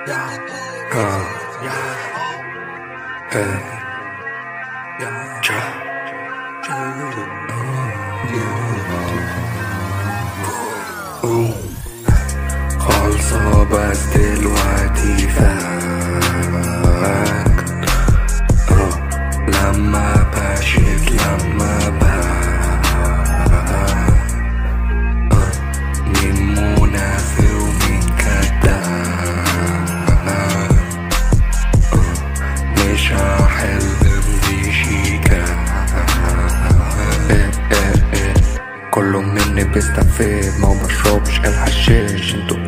خالصة بس دلوقتي فاك لما بشيك لما مين منافق ومين كداب مش هحلم دي شيكا كله مني بيستفيد ما بشربش الحشيش انتو